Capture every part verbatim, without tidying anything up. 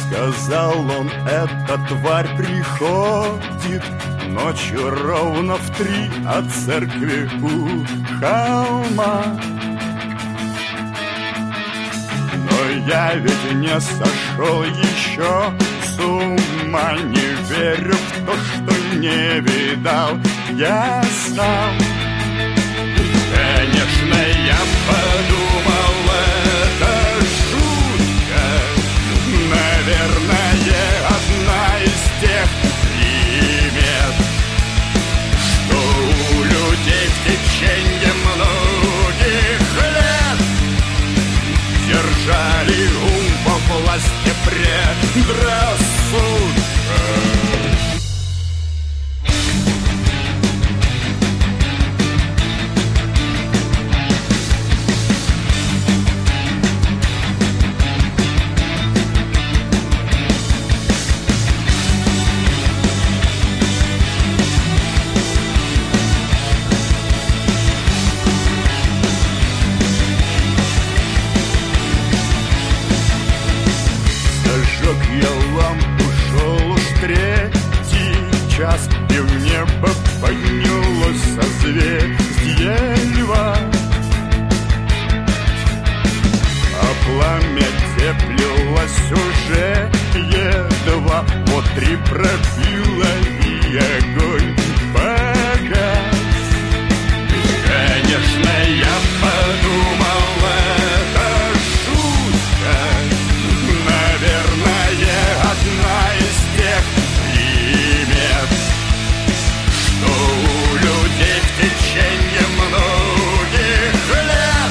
Сказал он, эта тварь приходит ночью ровно в три от церкви у холма. Но я ведь не сошел еще с ума, не верю в то, что не видал я сам. Конечно, я подумал, это шутка, наверное, одна из тех примет, что у людей в течение многих лет держали ум во власти предрассудка. Я лампу, шел уж третий час, и в небо поднялось созвездие льва. А пламя теплилось уже едва, вот три пробило и огонь погас. Конечно, я подумал, это шутка, наверное, одна из тех примет, что у людей в течение многих лет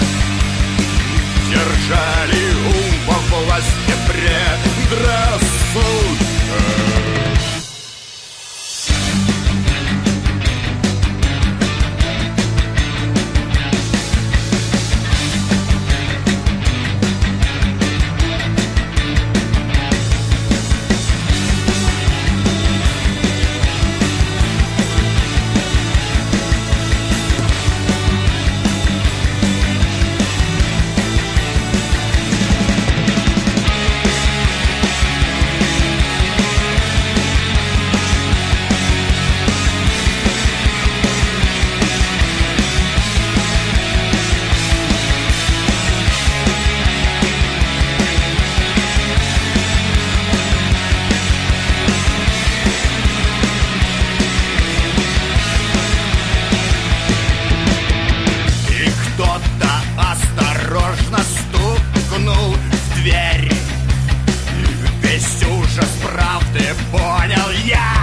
держали ум во власти предрассудка. Осторожно стукнул в дверь. Весь ужас правды понял я.